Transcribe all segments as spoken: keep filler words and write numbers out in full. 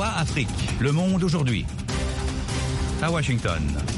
V O A Afrique. Le monde aujourd'hui. À Washington.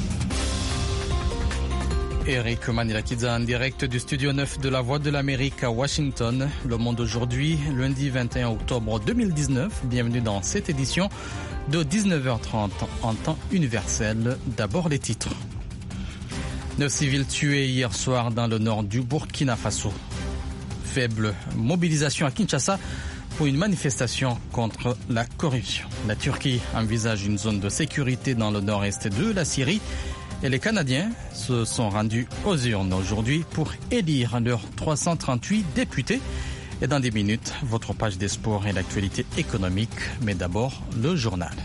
Eric Manilakidza en direct du studio neuf de la Voix de l'Amérique à Washington. Le monde aujourd'hui, lundi vingt et un octobre deux mille dix-neuf. Bienvenue dans cette édition de dix-neuf heures trente en temps universel. D'abord les titres. Neuf civils tués hier soir dans le nord du Burkina Faso. Faible mobilisation à Kinshasa pour une manifestation contre la corruption. La Turquie envisage une zone de sécurité dans le nord-est de la Syrie. Et les Canadiens se sont rendus aux urnes aujourd'hui pour élire leurs trois cent trente-huit députés. Et dans des minutes, votre page des sports et l'actualité économique. Mais d'abord, le journal.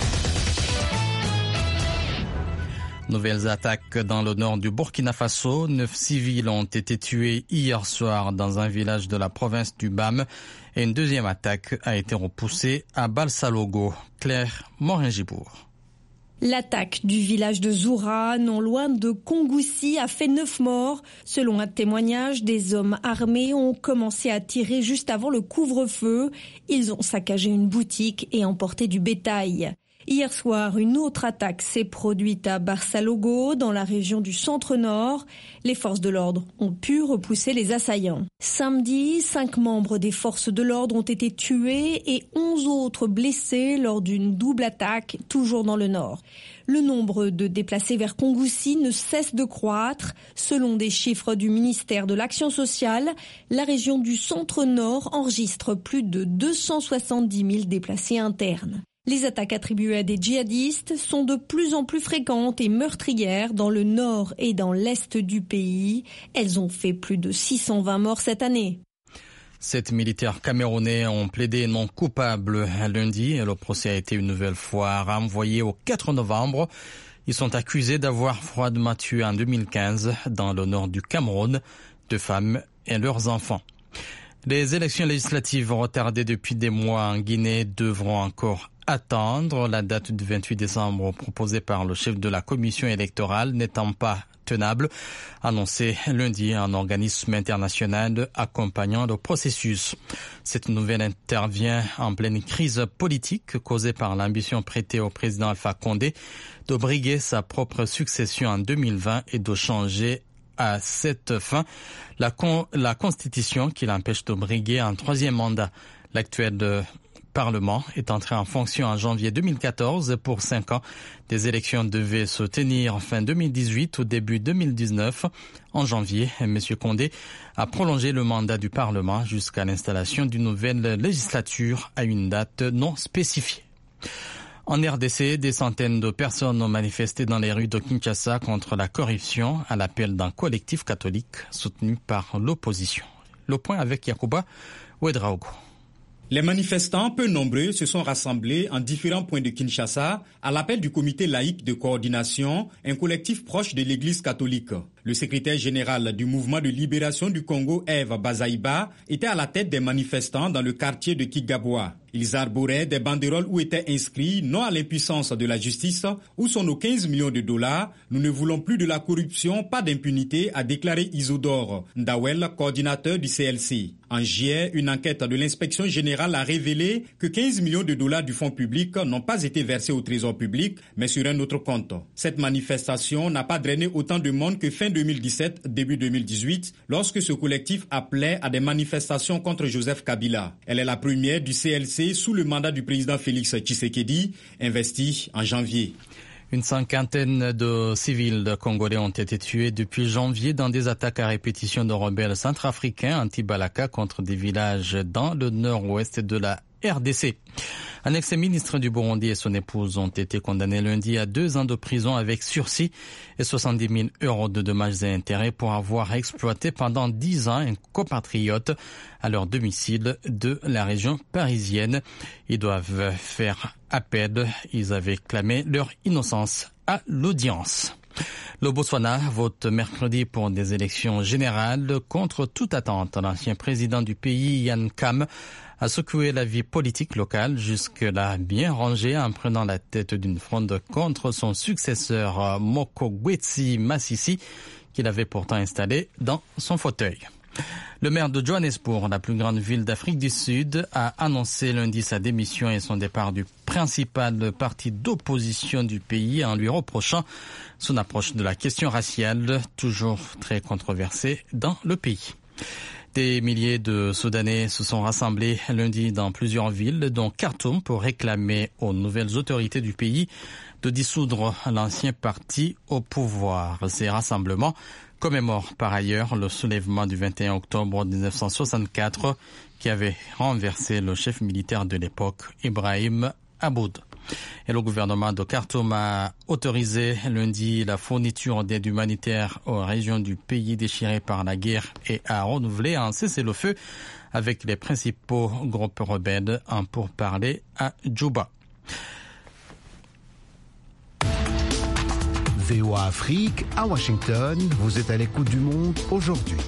Nouvelles attaques dans le nord du Burkina Faso. Neuf civils ont été tués hier soir dans un village de la province du B A M. Et une deuxième attaque a été repoussée à Balsalogo. Claire Morin-Gibourg. L'attaque du village de Zoura, non loin de Kongoussi, a fait neuf morts. Selon un témoignage, des hommes armés ont commencé à tirer juste avant le couvre-feu. Ils ont saccagé une boutique et emporté du bétail. Hier soir, une autre attaque s'est produite à Barsalogo, dans la région du centre-nord. Les forces de l'ordre ont pu repousser les assaillants. Samedi, cinq membres des forces de l'ordre ont été tués et onze autres blessés lors d'une double attaque, toujours dans le nord. Le nombre de déplacés vers Kongoussi ne cesse de croître. Selon des chiffres du ministère de l'Action sociale, la région du centre-nord enregistre plus de deux cent soixante-dix mille déplacés internes. Les attaques attribuées à des djihadistes sont de plus en plus fréquentes et meurtrières dans le nord et dans l'est du pays. Elles ont fait plus de six cent vingt morts cette année. Sept militaires camerounais ont plaidé non coupable lundi et le procès a été une nouvelle fois renvoyé au quatre novembre. Ils sont accusés d'avoir froidement tué en deux mille quinze dans le nord du Cameroun deux femmes et leurs enfants. Les élections législatives retardées depuis des mois en Guinée devront encore attendre. La date du vingt-huit décembre proposée par le chef de la commission électorale n'étant pas tenable, annoncé lundi un organisme international accompagnant le processus. Cette nouvelle intervient en pleine crise politique causée par l'ambition prêtée au président Alpha Condé de briguer sa propre succession en deux mille vingt et de changer à cette fin la, con, la constitution qui l'empêche de briguer un troisième mandat. L'actuel Parlement est entré en fonction en janvier deux mille quatorze pour cinq ans. Des élections devaient se tenir fin deux mille dix-huit ou début deux mille dix-neuf. En janvier, M. Condé a prolongé le mandat du Parlement jusqu'à l'installation d'une nouvelle législature à une date non spécifiée. En R D C, des centaines de personnes ont manifesté dans les rues de Kinshasa contre la corruption à l'appel d'un collectif catholique soutenu par l'opposition. Le point avec Yacouba Ouedraogo. Les manifestants, peu nombreux, se sont rassemblés en différents points de Kinshasa à l'appel du comité laïque de coordination, un collectif proche de l'église catholique. Le secrétaire général du mouvement de libération du Congo, Eve Bazaïba, était à la tête des manifestants dans le quartier de Kigabwa. Ils arboraient des banderoles où étaient inscrits « Non à l'impuissance de la justice » où sont nos quinze millions de dollars. Nous ne voulons plus de la corruption, pas d'impunité, a déclaré Isodore Ndawel, coordinateur du C L C. En juillet, une enquête de l'inspection générale a révélé que quinze millions de dollars du fonds public n'ont pas été versés au trésor public, mais sur un autre compte. Cette manifestation n'a pas drainé autant de monde que fin deux mille dix-sept, début deux mille dix-huit, lorsque ce collectif appelait à des manifestations contre Joseph Kabila. Elle est la première du C L C sous le mandat du président Félix Tshisekedi, investi en janvier. Une cinquantaine de civils congolais ont été tués depuis janvier dans des attaques à répétition de rebelles centrafricains anti-Balaka contre des villages dans le nord-ouest de la R D C. Un ex-ministre du Burundi et son épouse ont été condamnés lundi à deux ans de prison avec sursis et soixante-dix mille euros de dommages et intérêts pour avoir exploité pendant dix ans un compatriote à leur domicile de la région parisienne. Ils doivent faire appel. Ils avaient clamé leur innocence à l'audience. Le Botswana vote mercredi pour des élections générales. Contre toute attente, l'ancien président du pays, Ian Kham, a secoué la vie politique locale, jusque-là bien rangée, en prenant la tête d'une fronde contre son successeur Mokgweetsi Masisi, qu'il avait pourtant installé dans son fauteuil. Le maire de Johannesburg, la plus grande ville d'Afrique du Sud, a annoncé lundi sa démission et son départ du principal parti d'opposition du pays en lui reprochant son approche de la question raciale, toujours très controversée dans le pays. Des milliers de Soudanais se sont rassemblés lundi dans plusieurs villes, dont Khartoum, pour réclamer aux nouvelles autorités du pays de dissoudre l'ancien parti au pouvoir. Ces rassemblements commémorent par ailleurs le soulèvement du vingt et un octobre mille neuf cent soixante-quatre qui avait renversé le chef militaire de l'époque, Ibrahim Aboud. Et le gouvernement de Khartoum a autorisé lundi la fourniture d'aide humanitaire aux régions du pays déchirées par la guerre et a renouvelé un cessez-le-feu avec les principaux groupes rebelles en pourparlers à Djouba. V O A Afrique, à Washington, vous êtes à l'écoute du monde aujourd'hui.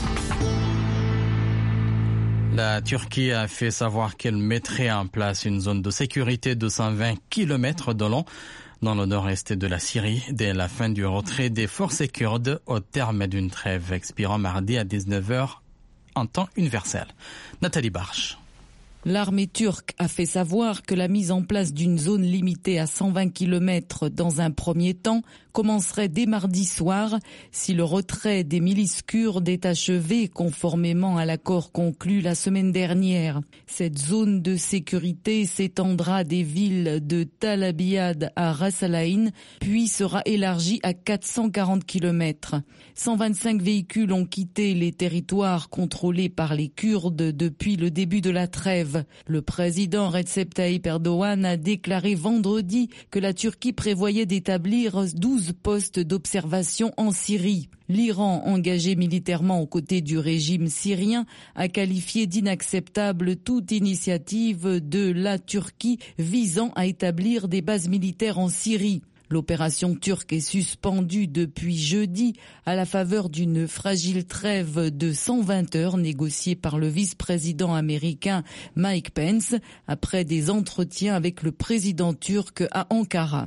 La Turquie a fait savoir qu'elle mettrait en place une zone de sécurité de cent vingt kilomètres de long dans le nord-est de la Syrie dès la fin du retrait des forces kurdes au terme d'une trêve expirant mardi à dix-neuf heures en temps universel. Nathalie Barche. L'armée turque a fait savoir que la mise en place d'une zone limitée à cent vingt kilomètres dans un premier temps commencerait dès mardi soir si le retrait des milices kurdes est achevé conformément à l'accord conclu la semaine dernière. Cette zone de sécurité s'étendra des villes de Tal Abyad à Ras Al Ain, puis sera élargie à quatre cent quarante kilomètres. cent vingt-cinq véhicules ont quitté les territoires contrôlés par les Kurdes depuis le début de la trêve. Le président Recep Tayyip Erdogan a déclaré vendredi que la Turquie prévoyait d'établir douze postes d'observation en Syrie. L'Iran, engagé militairement aux côtés du régime syrien, a qualifié d'inacceptable toute initiative de la Turquie visant à établir des bases militaires en Syrie. L'opération turque est suspendue depuis jeudi à la faveur d'une fragile trêve de cent vingt heures négociée par le vice-président américain Mike Pence après des entretiens avec le président turc à Ankara.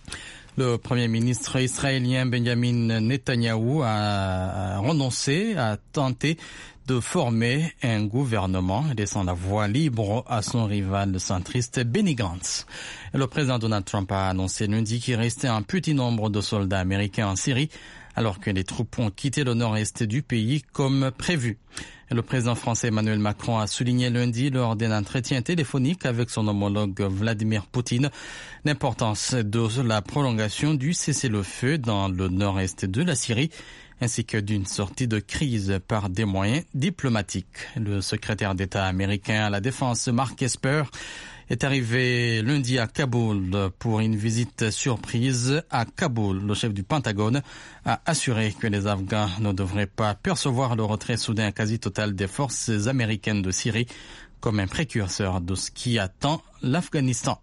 Le Premier ministre israélien Benjamin Netanyahou a renoncé à tenter de former un gouvernement, laissant la voie libre à son rival centriste Benny Gantz. Le président Donald Trump a annoncé lundi qu'il restait un petit nombre de soldats américains en Syrie, alors que les troupes ont quitté le nord-est du pays comme prévu. Le président français Emmanuel Macron a souligné lundi lors d'un entretien téléphonique avec son homologue Vladimir Poutine l'importance de la prolongation du cessez-le-feu dans le nord-est de la Syrie, ainsi que d'une sortie de crise par des moyens diplomatiques. Le secrétaire d'État américain à la Défense, Mark Esper, est arrivé lundi à Kaboul pour une visite surprise à Kaboul. Le chef du Pentagone a assuré que les Afghans ne devraient pas percevoir le retrait soudain quasi total des forces américaines de Syrie comme un précurseur de ce qui attend l'Afghanistan.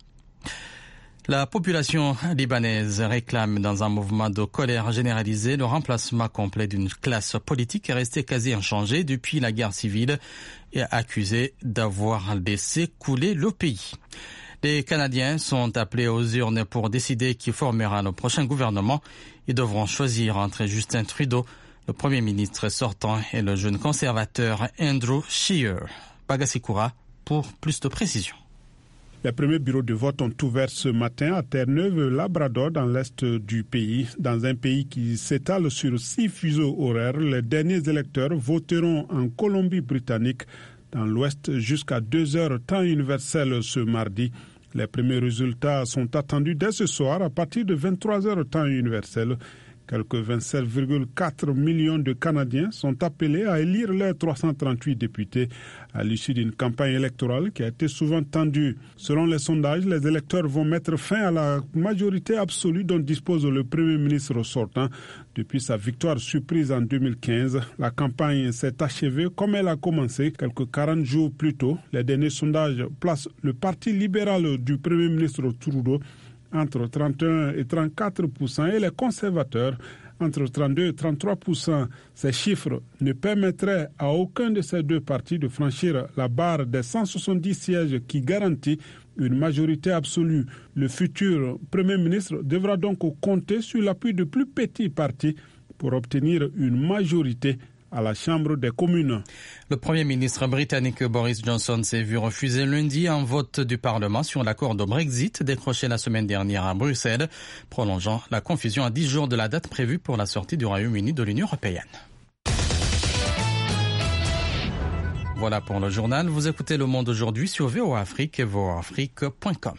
La population libanaise réclame dans un mouvement de colère généralisée le remplacement complet d'une classe politique restée quasi inchangée depuis la guerre civile et accusée d'avoir laissé couler le pays. Les Canadiens sont appelés aux urnes pour décider qui formera le prochain gouvernement. Ils devront choisir entre Justin Trudeau, le premier ministre sortant, et le jeune conservateur Andrew Scheer. Bagasikura pour plus de précisions. Les premiers bureaux de vote ont ouvert ce matin à Terre-Neuve-Labrador dans l'est du pays. Dans un pays qui s'étale sur six fuseaux horaires, les derniers électeurs voteront en Colombie-Britannique dans l'ouest jusqu'à deux heures temps universel ce mardi. Les premiers résultats sont attendus dès ce soir à partir de vingt-trois heures temps universel. Quelques vingt-sept virgule quatre millions de Canadiens sont appelés à élire leurs trois cent trente-huit députés à l'issue d'une campagne électorale qui a été souvent tendue. Selon les sondages, les électeurs vont mettre fin à la majorité absolue dont dispose le Premier ministre sortant. Depuis sa victoire surprise en deux mille quinze, la campagne s'est achevée comme elle a commencé quelques quarante jours plus tôt. Les derniers sondages placent le Parti libéral du Premier ministre Trudeau entre trente et un et trente-quatre pour cent et les conservateurs entre trente-deux et trente-trois pour cent. Ces chiffres ne permettraient à aucun de ces deux partis de franchir la barre des cent soixante-dix sièges qui garantit une majorité absolue. Le futur Premier ministre devra donc compter sur l'appui de plus petits partis pour obtenir une majorité à la Chambre des communes. Le Premier ministre britannique Boris Johnson s'est vu refuser lundi un vote du Parlement sur l'accord de Brexit décroché la semaine dernière à Bruxelles, prolongeant la confusion à dix jours de la date prévue pour la sortie du Royaume-Uni de l'Union européenne. Voilà pour le journal. Vous écoutez Le Monde aujourd'hui sur V O A Afrique et v o a afrique point com.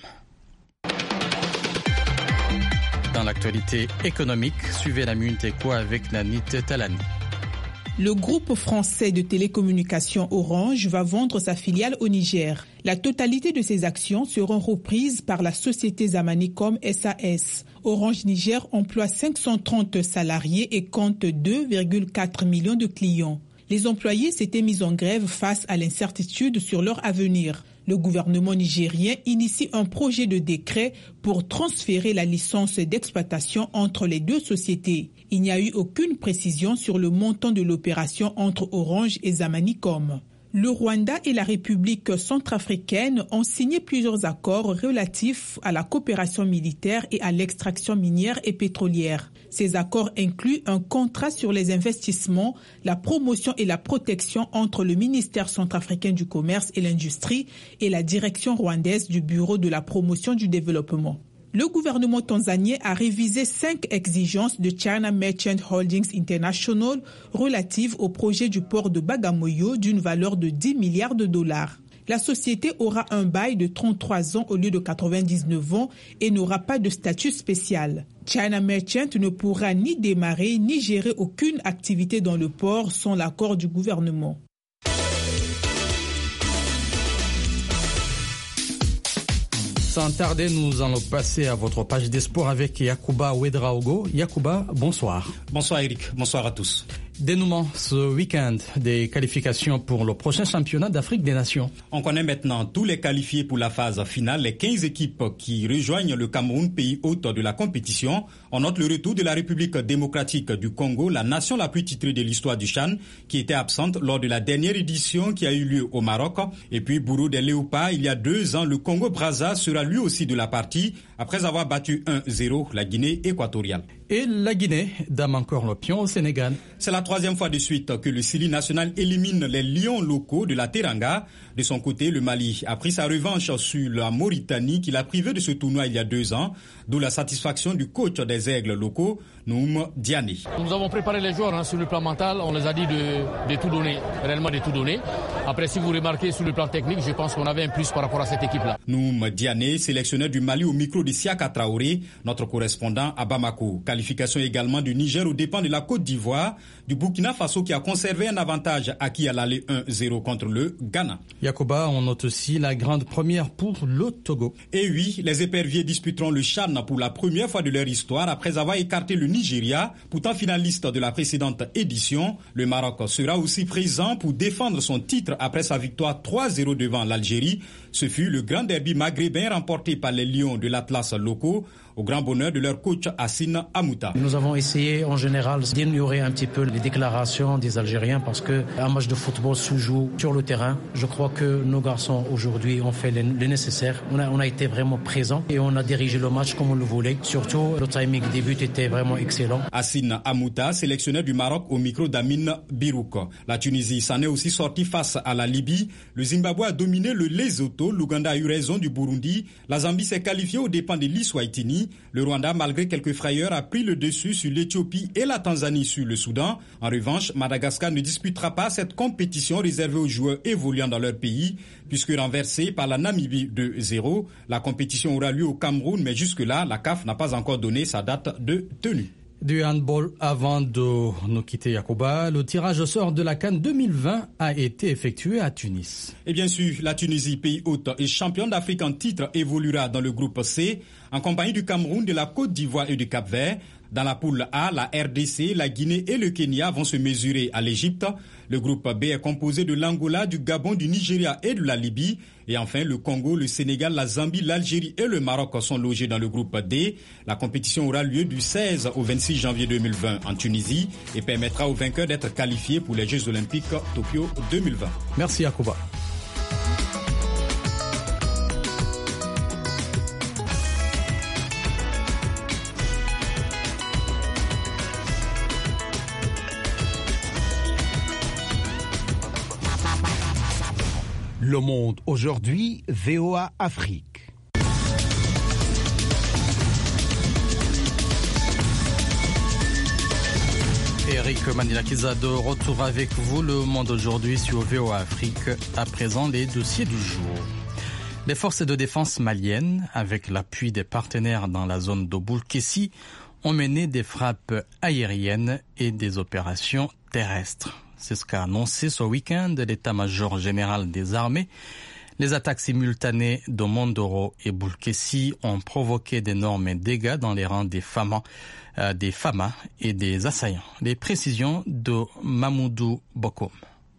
Dans l'actualité économique, suivez la Minute Éco avec Nanit Talani. Le groupe français de télécommunications Orange va vendre sa filiale au Niger. La totalité de ses actions seront reprises par la société Zamanicom S A S. Orange Niger emploie cinq cent trente salariés et compte deux virgule quatre millions de clients. Les employés s'étaient mis en grève face à l'incertitude sur leur avenir. Le gouvernement nigérien initie un projet de décret pour transférer la licence d'exploitation entre les deux sociétés. Il n'y a eu aucune précision sur le montant de l'opération entre Orange et Zamanicom. Le Rwanda et la République centrafricaine ont signé plusieurs accords relatifs à la coopération militaire et à l'extraction minière et pétrolière. Ces accords incluent un contrat sur les investissements, la promotion et la protection entre le ministère centrafricain du Commerce et l'Industrie et la direction rwandaise du Bureau de la promotion du développement. Le gouvernement tanzanien a révisé cinq exigences de China Merchant Holdings International relatives au projet du port de Bagamoyo d'une valeur de dix milliards de dollars. La société aura un bail de trente-trois ans au lieu de quatre-vingt-dix-neuf ans et n'aura pas de statut spécial. China Merchant ne pourra ni démarrer ni gérer aucune activité dans le port sans l'accord du gouvernement. Sans tarder, nous allons passer à votre page des sports avec Yacouba Ouedraogo. Yacouba, bonsoir. Bonsoir Eric, bonsoir à tous. Dénouement ce week-end des qualifications pour le prochain championnat d'Afrique des Nations. On connaît maintenant tous les qualifiés pour la phase finale, les quinze équipes qui rejoignent le Cameroun, pays hôte de la compétition. On note le retour de la République démocratique du Congo, la nation la plus titrée de l'histoire du CHAN, qui était absente lors de la dernière édition qui a eu lieu au Maroc. Et puis bourreau des Léopards, il y a deux ans, le Congo-Brazza sera lui aussi de la partie, après avoir battu un zéro la Guinée équatoriale. Et la Guinée dame encore le pion au Sénégal. C'est la troisième fois de suite que le Sili national élimine les lions locaux de la Teranga. De son côté, le Mali a pris sa revanche sur la Mauritanie qui l'a privé de ce tournoi il y a deux ans, d'où la satisfaction du coach des aigles locaux, Noum Diané. Nous avons préparé les joueurs hein, sur le plan mental, on les a dit de, de tout donner, réellement de tout donner. Après, si vous remarquez sur le plan technique, je pense qu'on avait un plus par rapport à cette équipe-là. Noum Diané, sélectionneur du Mali au micro de Siaka Traoré, notre correspondant à Bamako. Qualification également du Niger aux dépens de la Côte d'Ivoire, du Burkina Faso qui a conservé un avantage acquis à l'aller un zéro contre le Ghana. Yacouba, on note aussi la grande première pour le Togo. Et oui, les éperviers disputeront le CHAN pour la première fois de leur histoire après avoir écarté le Nigeria, pourtant finaliste de la précédente édition. Le Maroc sera aussi présent pour défendre son titre après sa victoire trois zéro devant l'Algérie. Ce fut le grand derby maghrébin remporté par les Lions de l'Atlas locaux, au grand bonheur de leur coach Hassine Amouta. Nous avons essayé en général d'ignorer un petit peu les déclarations des Algériens parce qu'un match de football se joue sur le terrain. Je crois que nos garçons aujourd'hui ont fait le nécessaire. On a, on a été vraiment présents et on a dirigé le match comme on le voulait. Surtout, le timing des buts était vraiment excellent. Hassine Amouta, sélectionneur du Maroc au micro d'Amine Birouk. La Tunisie s'en est aussi sortie face à la Libye. Le Zimbabwe a dominé le Lesotho. L'Ouganda a eu raison du Burundi. La Zambie s'est qualifiée aux dépens de l'Eswatini. Le Rwanda, malgré quelques frayeurs, a pris le dessus sur l'Éthiopie et la Tanzanie sur le Soudan. En revanche, Madagascar ne disputera pas cette compétition réservée aux joueurs évoluant dans leur pays, puisque renversée par la Namibie de zéro. La compétition aura lieu au Cameroun, mais jusque-là, la C A F n'a pas encore donné sa date de tenue. Du handball avant de nous quitter Yacouba, le tirage au sort de la CAN deux mille vingt a été effectué à Tunis. Et bien sûr, la Tunisie, pays hôte et champion d'Afrique en titre, évoluera dans le groupe C, en compagnie du Cameroun, de la Côte d'Ivoire et du Cap-Vert. Dans la poule A, la R D C, la Guinée et le Kenya vont se mesurer à l'Égypte. Le groupe B est composé de l'Angola, du Gabon, du Nigeria et de la Libye. Et enfin, le Congo, le Sénégal, la Zambie, l'Algérie et le Maroc sont logés dans le groupe D. La compétition aura lieu du seize au vingt-six janvier deux mille vingt en Tunisie et permettra aux vainqueurs d'être qualifiés pour les Jeux Olympiques Tokyo deux mille vingt. Merci Yacouba. Le Monde aujourd'hui, V O A Afrique. Eric Manilakiza de retour avec vous. Le Monde aujourd'hui sur V O A Afrique. À présent, les dossiers du jour. Les forces de défense maliennes, avec l'appui des partenaires dans la zone de Boulkessi, ont mené des frappes aériennes et des opérations terrestres. C'est ce qu'a annoncé ce week-end l'état-major général des armées. Les attaques simultanées de Mondoro et Boulkessi ont provoqué d'énormes dégâts dans les rangs des Fama, euh, des Fama et des assaillants. Les précisions de Mamoudou Bokoum.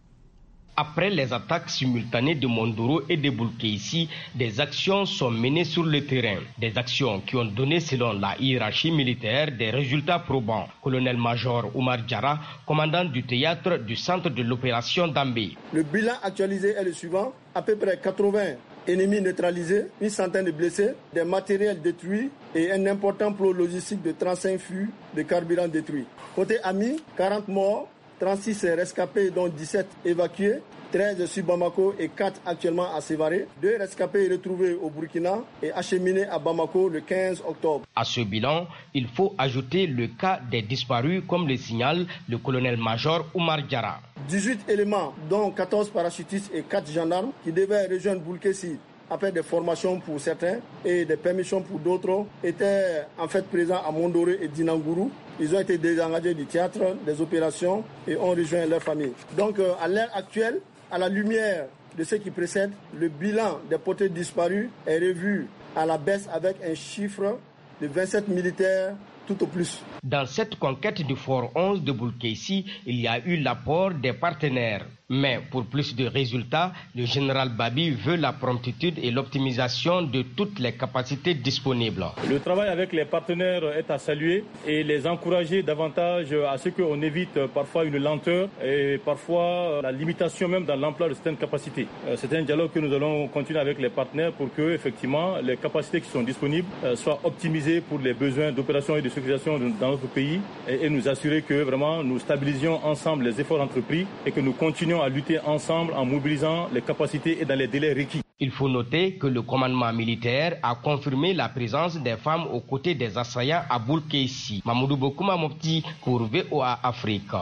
Après les attaques simultanées de Mondoro et de Boulkessi, des actions sont menées sur le terrain. Des actions qui ont donné, selon la hiérarchie militaire, des résultats probants. Colonel-major Oumar Diarra, commandant du théâtre du centre de l'opération d'Ambé. Le bilan actualisé est le suivant. À peu près quatre-vingts ennemis neutralisés, une centaine de blessés, des matériels détruits et un important plot logistique de trente-cinq fûts de carburant détruits. Côté amis, quarante morts, trente-six rescapés dont dix-sept évacués, treize sur Bamako et quatre actuellement à Sévaré. Deux rescapés retrouvés au Burkina et acheminés à Bamako le quinze octobre. À ce bilan, il faut ajouter le cas des disparus, comme le signale le colonel-major Oumar Diarra. dix-huit éléments, dont quatorze parachutistes et quatre gendarmes, qui devaient rejoindre Boulkessi après des formations pour certains et des permissions pour d'autres, étaient en fait présents à Mondoro et Dinangourou. Ils ont été désengagés du théâtre des opérations et ont rejoint leur famille. Donc euh, à l'heure actuelle, à la lumière de ce qui précède, le bilan des portées disparus est revu à la baisse avec un chiffre de vingt-sept militaires tout au plus. Dans cette conquête du fort onze de Boulkessi, il y a eu l'apport des partenaires. Mais pour plus de résultats, le général Babi veut la promptitude et l'optimisation de toutes les capacités disponibles. Le travail avec les partenaires est à saluer et les encourager davantage à ce qu'on évite parfois une lenteur et parfois la limitation même dans l'emploi de certaines capacités. C'est un dialogue que nous allons continuer avec les partenaires pour que effectivement les capacités qui sont disponibles soient optimisées pour les besoins d'opération et de sécurisation dans notre pays et nous assurer que vraiment nous stabilisions ensemble les efforts entrepris et que nous continuons à lutter ensemble en mobilisant les capacités et dans les délais requis. Il faut noter que le commandement militaire a confirmé la présence des femmes aux côtés des assaillants à Boulkessi. Mamoudou Bokouma Mopti pour V O A Afrique.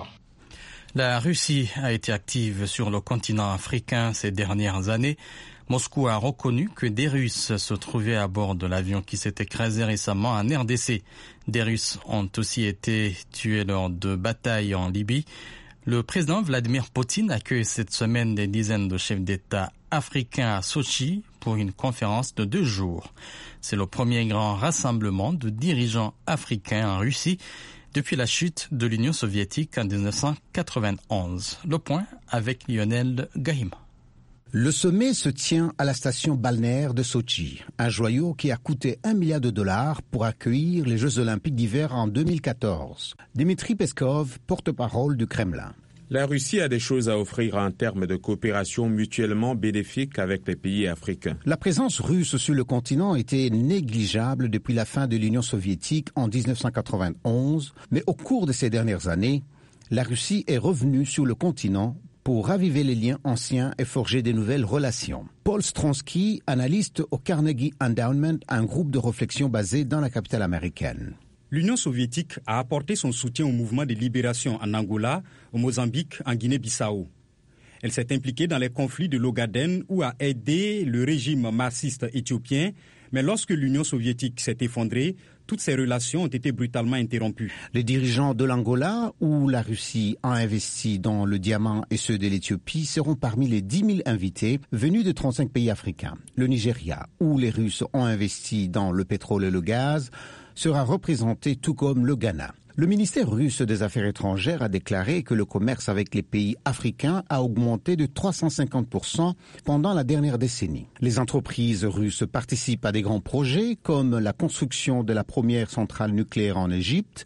La Russie a été active sur le continent africain ces dernières années. Moscou a reconnu que des Russes se trouvaient à bord de l'avion qui s'est écrasé récemment en R D C. Des Russes ont aussi été tués lors de batailles en Libye. Le président Vladimir Poutine accueille cette semaine des dizaines de chefs d'État africains à Sochi pour une conférence de deux jours. C'est le premier grand rassemblement de dirigeants africains en Russie depuis la chute de l'Union soviétique en dix-neuf cent quatre-vingt-onze. Le point avec Lionel Gahima. Le sommet se tient à la station balnéaire de Sochi, un joyau qui a coûté un milliard de dollars pour accueillir les Jeux olympiques d'hiver en deux mille quatorze. Dmitri Peskov, porte-parole du Kremlin. La Russie a des choses à offrir en termes de coopération mutuellement bénéfique avec les pays africains. La présence russe sur le continent était négligeable depuis la fin de l'Union soviétique en dix-neuf cent quatre-vingt-onze, mais au cours de ces dernières années, la Russie est revenue sur le continent pour raviver les liens anciens et forger de nouvelles relations. Paul Stronsky, analyste au Carnegie Endowment, un groupe de réflexion basé dans la capitale américaine. L'Union soviétique a apporté son soutien au mouvement de libération en Angola, au Mozambique, en Guinée-Bissau. Elle s'est impliquée dans les conflits de l'Ogaden ou a aidé le régime marxiste éthiopien. Mais lorsque l'Union soviétique s'est effondrée, toutes ces relations ont été brutalement interrompues. Les dirigeants de l'Angola, où la Russie a investi dans le diamant, et ceux de l'Éthiopie seront parmi les dix mille invités venus de trente-cinq pays africains. Le Nigeria, où les Russes ont investi dans le pétrole et le gaz, sera représenté tout comme le Ghana. Le ministère russe des Affaires étrangères a déclaré que le commerce avec les pays africains a augmenté de trois cent cinquante pour cent pendant la dernière décennie. Les entreprises russes participent à des grands projets comme la construction de la première centrale nucléaire en Égypte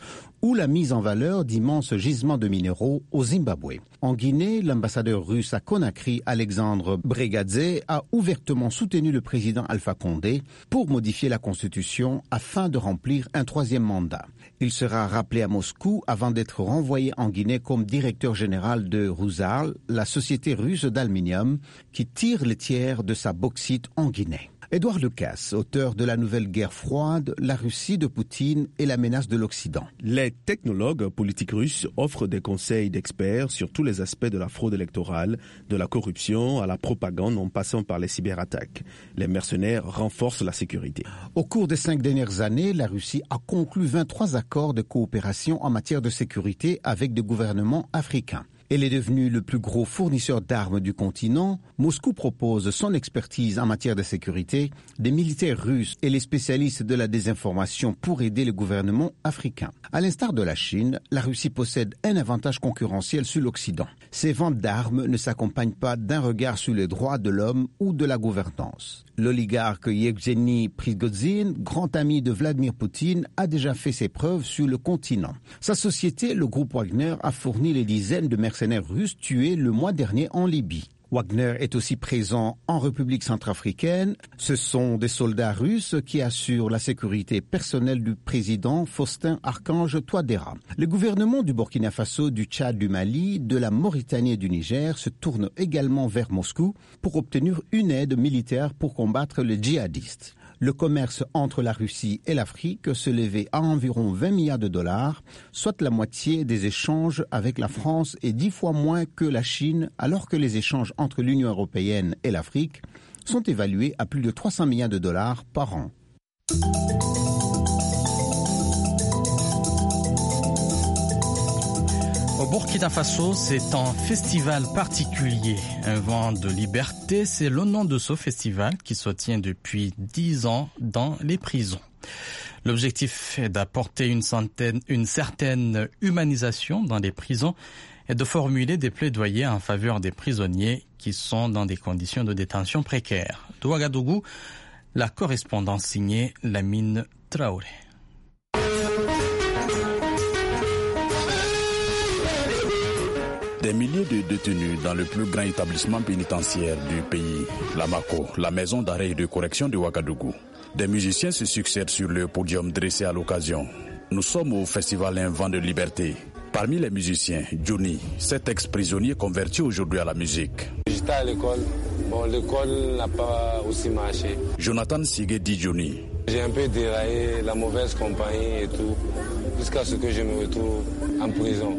ou la mise en valeur d'immenses gisements de minéraux au Zimbabwe. En Guinée, l'ambassadeur russe à Conakry, Alexandre Bregadze, a ouvertement soutenu le président Alpha Condé pour modifier la constitution afin de remplir un troisième mandat. Il sera rappelé à Moscou avant d'être renvoyé en Guinée comme directeur général de Rusal, la société russe d'aluminium qui tire les tiers de sa bauxite en Guinée. Édouard Lecas, auteur de La Nouvelle Guerre froide, la Russie de Poutine et la menace de l'Occident. Les technologues politiques russes offrent des conseils d'experts sur tous les aspects de la fraude électorale, de la corruption à la propagande en passant par les cyberattaques. Les mercenaires renforcent la sécurité. Au cours des cinq dernières années, la Russie a conclu vingt-trois accords de coopération en matière de sécurité avec des gouvernements africains. Elle est devenue le plus gros fournisseur d'armes du continent. Moscou propose son expertise en matière de sécurité, des militaires russes et les spécialistes de la désinformation pour aider les gouvernements africains. À l'instar de la Chine, la Russie possède un avantage concurrentiel sur l'Occident. Ses ventes d'armes ne s'accompagnent pas d'un regard sur les droits de l'homme ou de la gouvernance. L'oligarque Yevgeny Prigozhin, grand ami de Vladimir Poutine, a déjà fait ses preuves sur le continent. Sa société, le groupe Wagner, a fourni les dizaines de mercenaires russes tués le mois dernier en Libye. Wagner est aussi présent en République centrafricaine. Ce sont des soldats russes qui assurent la sécurité personnelle du président Faustin Archange Touadéra. Les gouvernements du Burkina Faso, du Tchad, du Mali, de la Mauritanie et du Niger se tournent également vers Moscou pour obtenir une aide militaire pour combattre les djihadistes. Le commerce entre la Russie et l'Afrique se levait à environ vingt milliards de dollars, soit la moitié des échanges avec la France et dix fois moins que la Chine, alors que les échanges entre l'Union européenne et l'Afrique sont évalués à plus de trois cents milliards de dollars par an. Au Burkina Faso, c'est un festival particulier. Un vent de liberté, c'est le nom de ce festival qui se tient depuis dix ans dans les prisons. L'objectif est d'apporter une, centaine, une certaine humanisation dans les prisons et de formuler des plaidoyers en faveur des prisonniers qui sont dans des conditions de détention précaires. De Ouagadougou, la correspondance signée Lamine Traoré. Des milliers de détenus dans le plus grand établissement pénitentiaire du pays, la Mako, la maison d'arrêt et de correction de Ouagadougou. Des musiciens se succèdent sur le podium dressé à l'occasion. Nous sommes au festival Un vent de liberté. Parmi les musiciens, Johnny, cet ex-prisonnier converti aujourd'hui à la musique. J'étais à l'école. Bon, l'école n'a pas aussi marché. Jonathan Sigue dit Johnny. J'ai un peu déraillé, la mauvaise compagnie et tout, jusqu'à ce que je me retrouve en prison.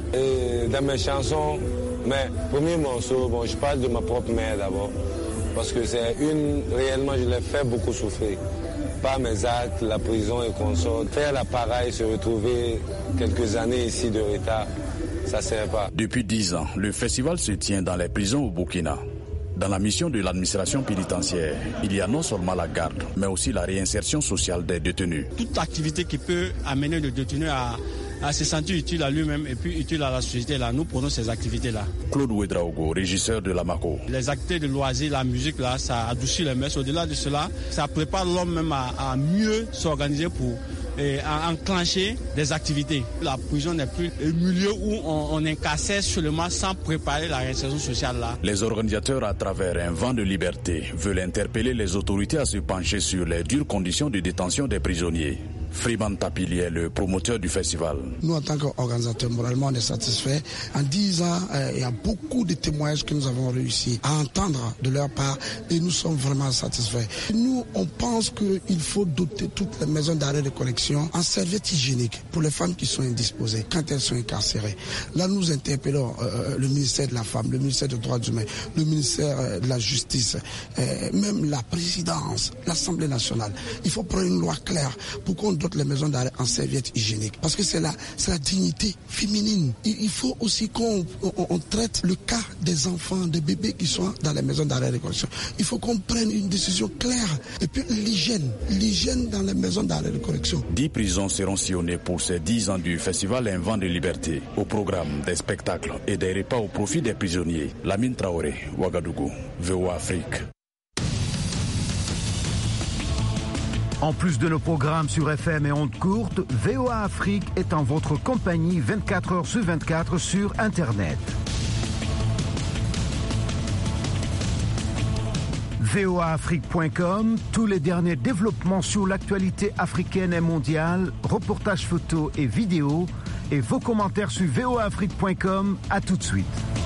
Et dans mes chansons, mes premiers morceaux, bon, je parle de ma propre mère d'abord, parce que c'est une, réellement, je l'ai fait beaucoup souffrir. Par mes actes, la prison et consorts. Faire la pareille, se retrouver quelques années ici de retard, ça ne sert pas. Depuis dix ans, le festival se tient dans les prisons au Burkina. Dans la mission de l'administration pénitentiaire, il y a non seulement la garde, mais aussi la réinsertion sociale des détenus. Toute activité qui peut amener le détenu à, à se sentir utile à lui-même et puis utile à la société, là, nous prenons ces activités-là. Claude Ouedraogo, régisseur de la Mako. Les activités de loisirs, la musique, là, ça adoucit les mœurs. Au-delà de cela, ça prépare l'homme même à, à mieux s'organiser pour et à enclencher des activités. La prison n'est plus un milieu où on, on incarcère seulement sans préparer la réinsertion sociale là. Les organisateurs, à travers un vent de liberté, veulent interpeller les autorités à se pencher sur les dures conditions de détention des prisonniers. Friman Tapili est le promoteur du festival. Nous, en tant qu'organisateurs, moralement, on est satisfaits. En dix ans, euh, il y a beaucoup de témoignages que nous avons réussi à entendre de leur part et nous sommes vraiment satisfaits. Nous, on pense qu'il faut doter toutes les maisons d'arrêt de correction en serviettes hygiéniques pour les femmes qui sont indisposées quand elles sont incarcérées. Là, nous interpellons euh, le ministère de la Femme, le ministère des Droits humains, le ministère euh, de la Justice, euh, même la présidence, l'Assemblée nationale. Il faut prendre une loi claire pour qu'on dote les maisons d'arrêt en serviettes hygiéniques. Parce que c'est la, c'est la dignité féminine. Il, il faut aussi qu'on on, on traite le cas des enfants, des bébés qui sont dans les maisons d'arrêt de correction. Il faut qu'on prenne une décision claire. Et puis l'hygiène, l'hygiène dans les maisons d'arrêt de correction. Dix prisons seront sillonnées pour ces dix ans du festival Un vent de liberté. Au programme des spectacles et des repas au profit des prisonniers. Lamine Traoré, Ouagadougou, V O A Afrique. En plus de nos programmes sur F M et ondes courtes, V O A Afrique est en votre compagnie vingt-quatre heures sur vingt-quatre sur Internet. V O A Afrique point com, tous les derniers développements sur l'actualité africaine et mondiale, reportages photos et vidéos, et vos commentaires sur V O A Afrique point com. À tout de suite.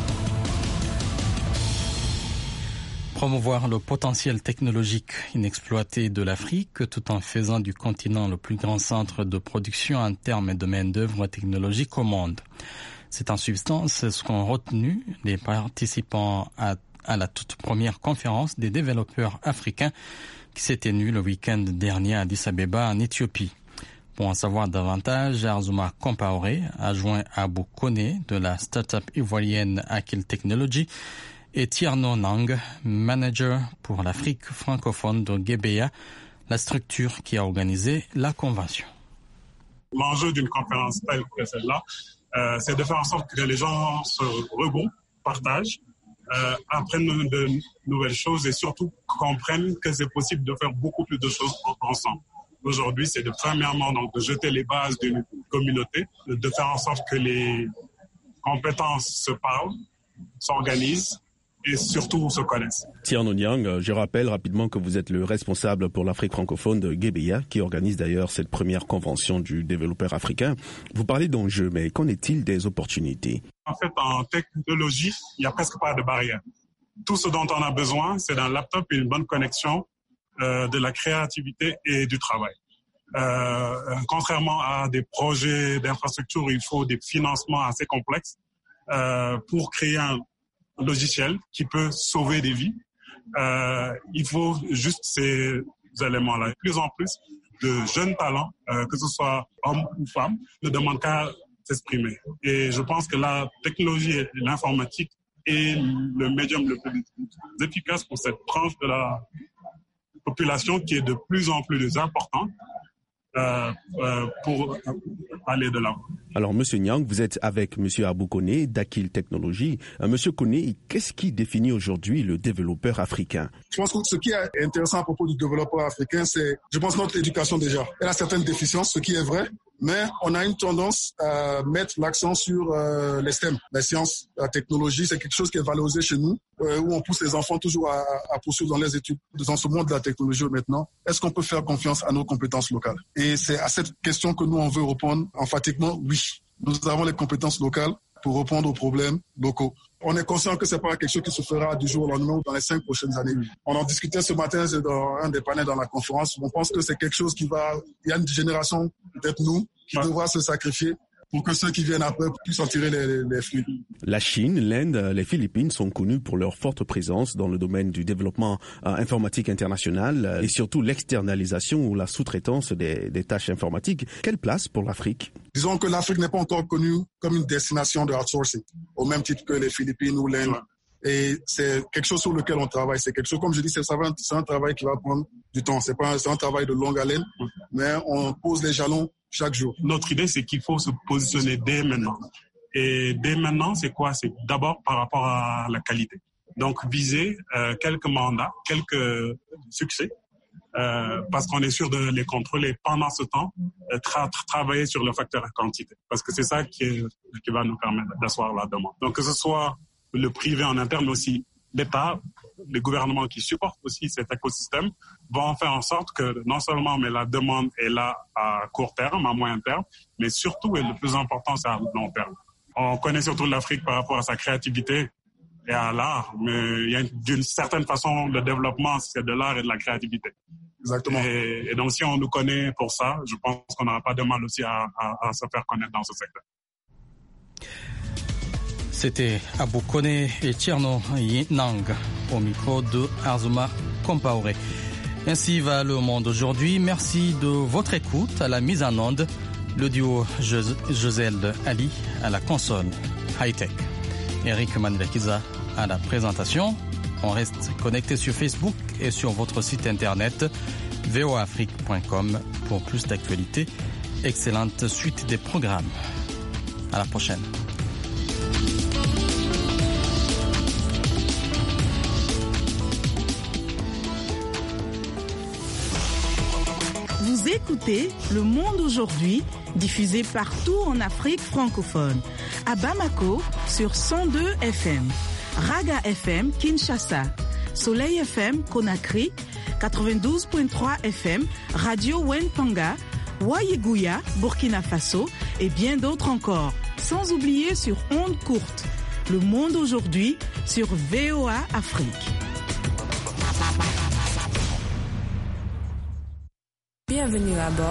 Promouvoir le potentiel technologique inexploité de l'Afrique tout en faisant du continent le plus grand centre de production en termes de main-d'œuvre technologique au monde. C'est en substance ce qu'ont retenu les participants à, à la toute première conférence des développeurs africains qui s'est tenue le week-end dernier à Addis Abeba en Éthiopie. Pour en savoir davantage, Azuma Compaoré, adjoint à Abou Kone de la start-up ivoirienne Akil Technology, et Tierno Nang, manager pour l'Afrique francophone de Guébéa, la structure qui a organisé la convention. L'enjeu d'une conférence telle que celle-là, euh, c'est de faire en sorte que les gens se regroupent, partagent, euh, apprennent de nouvelles choses et surtout comprennent que c'est possible de faire beaucoup plus de choses ensemble. Aujourd'hui, c'est de premièrement donc, de jeter les bases d'une communauté, de faire en sorte que les compétences se parlent, s'organisent, et surtout se connaissent. Tierno Niang, je rappelle rapidement que vous êtes le responsable pour l'Afrique francophone de Guébéa, qui organise d'ailleurs cette première convention du développeur africain. Vous parlez d'enjeux, mais qu'en est-il des opportunités? En fait, en technologie, il n'y a presque pas de barrière. Tout ce dont on a besoin, c'est d'un laptop et une bonne connexion, euh, de la créativité et du travail. Euh, contrairement à des projets d'infrastructure, il faut des financements assez complexes euh, pour créer un logiciel qui peut sauver des vies. Euh, il faut juste ces éléments-là. De plus en plus de jeunes talents, euh, que ce soit hommes ou femmes, ne demandent qu'à s'exprimer. Et je pense que la technologie et l'informatique est le médium le plus efficace pour cette tranche de la population qui est de plus en plus importante. Euh, euh, pour aller de l'avant. Alors, Monsieur Niang, vous êtes avec Monsieur Abou Kone d'Akil Technology. Euh, Monsieur Kone, qu'est-ce qui définit aujourd'hui le développeur africain? Je pense que ce qui est intéressant à propos du développeur africain, c'est, je pense, notre éducation déjà. Elle a certaines déficiences, ce qui est vrai, mais on a une tendance à mettre l'accent sur euh, les S T E M, la science, la technologie. C'est quelque chose qui est valorisé chez nous, euh, où on pousse les enfants toujours à, à poursuivre dans les études. Dans ce monde de la technologie maintenant, est-ce qu'on peut faire confiance à nos compétences locales? Et c'est à cette question que nous, on veut répondre emphatiquement, oui. Nous avons les compétences locales pour répondre aux problèmes locaux. On est conscient que c'est pas quelque chose qui se fera du jour au lendemain ou dans les cinq prochaines années. On en discutait ce matin dans un des panels dans la conférence. On pense que c'est quelque chose qui va... Il y a une génération, peut-être nous, qui ouais. devra se sacrifier pour que ceux qui viennent après puissent en tirer les, les fruits. La Chine, l'Inde, les Philippines sont connus pour leur forte présence dans le domaine du développement euh, informatique international euh, et surtout l'externalisation ou la sous-traitance des, des tâches informatiques. Quelle place pour l'Afrique? Disons que l'Afrique n'est pas encore connue comme une destination de outsourcing, au même titre que les Philippines ou l'Inde. Et c'est quelque chose sur lequel on travaille. C'est quelque chose, comme je dis, c'est, c'est un travail qui va prendre du temps. C'est pas un, c'est un travail de longue haleine, mais on pose les jalons chaque jour. Notre idée, c'est qu'il faut se positionner dès maintenant. Et dès maintenant, c'est quoi? C'est d'abord par rapport à la qualité. Donc, viser euh, quelques mandats, quelques succès, euh, parce qu'on est sûr de les contrôler pendant ce temps, euh, tra- tra- travailler sur le facteur quantité, parce que c'est ça qui, est, qui va nous permettre d'asseoir la demande. Donc, que ce soit le privé en interne, mais aussi l'État, les gouvernements qui supportent aussi cet écosystème vont faire en sorte que non seulement mais la demande est là à court terme, à moyen terme, mais surtout, et le plus important, c'est à long terme. On connaît surtout l'Afrique par rapport à sa créativité et à l'art, mais il y a une, d'une certaine façon, le développement, c'est de l'art et de la créativité. Exactement. Et, et donc, si on nous connaît pour ça, je pense qu'on n'aura pas de mal aussi à, à, à se faire connaître dans ce secteur. C'était Abou Kone et Tierno Nang au micro de Azuma Compaoré. Ainsi va le monde aujourd'hui. Merci de votre écoute. À la mise en onde, le duo Josel Ali à la console high-tech. Eric Mandelakiza à la présentation. On reste connecté sur Facebook et sur votre site internet v o a afrique point com pour plus d'actualités. Excellente suite des programmes. À la prochaine. Vous écoutez Le Monde aujourd'hui, diffusé partout en Afrique francophone. À Bamako, sur cent deux F M. Raga F M, Kinshasa. Soleil F M, Conakry. quatre-vingt-douze virgule trois F M. Radio Wentanga. Wayeguya, Burkina Faso. Et bien d'autres encore. Sans oublier sur ondes courtes. Le Monde aujourd'hui, sur V O A Afrique. Bienvenue à bord.